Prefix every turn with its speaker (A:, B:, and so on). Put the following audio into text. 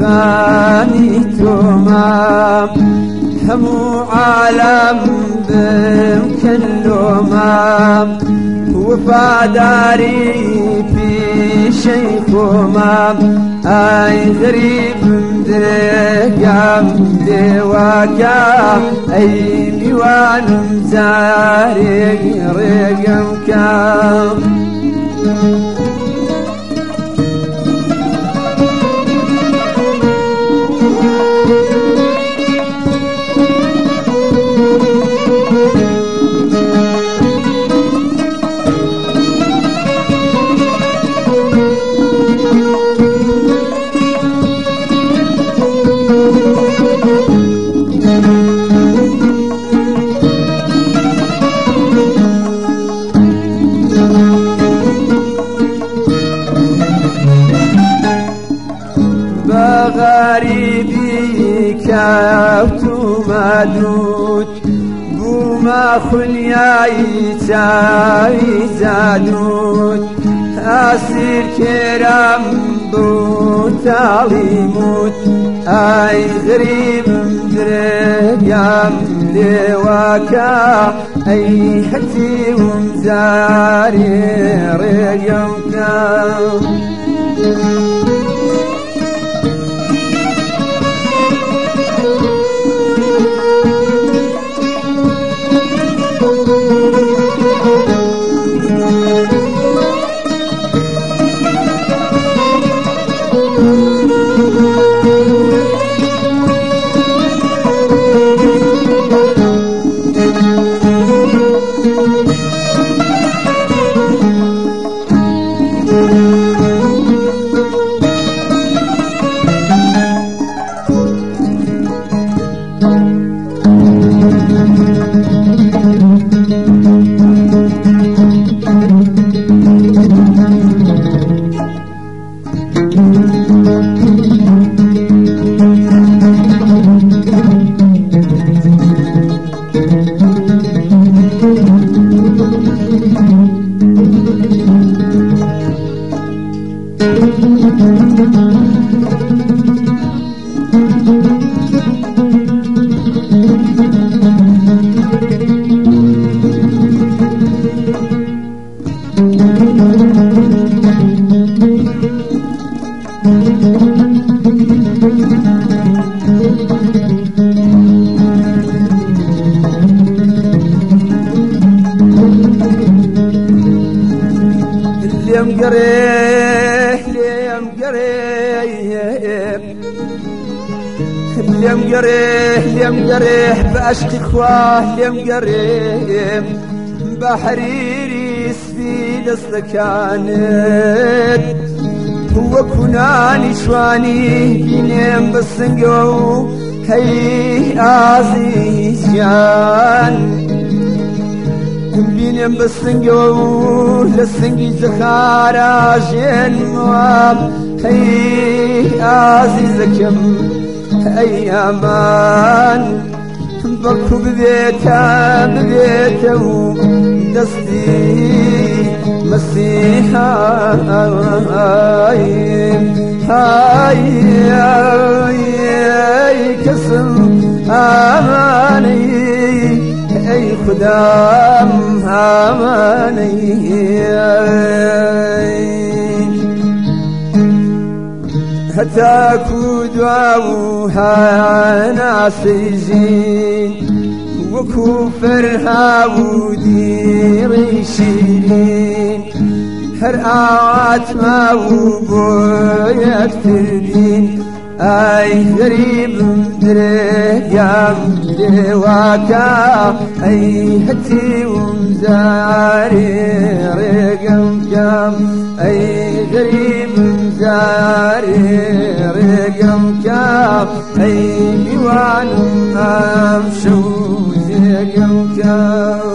A: فاني توما همو عالم بمكلوما وفاداري في شيخوما اي غريب مدرقام دواكا اي ديوان زارق رقم كام غريبي كابتو مادوت بوما خلياي تاي زادوت أسير كرام بوتالي موت أي غريب مدرقام لواكا أي حتي ومزاري رقم كام ليم قريح بأشق إخواه ليم قريح بحريري سفيد استكانت هو كناني شواني بينيم بالسنقو هي عزيز جان بينيم بالسنقو للسنقي زخارا جين مواب هي عزيزكم أيامان بكو ببيتا دستي مسيحا هاي كسم آماني أي خدام آماني هتاكو دعوها ناسيزين وكفرها وديري شيرين هرقات ما وبويات فردين اي غريب مدرقام دواكا اي هتي ومزاري رقم كام اي غريب مزاري رقم كام اي ديوان امشو رقم كام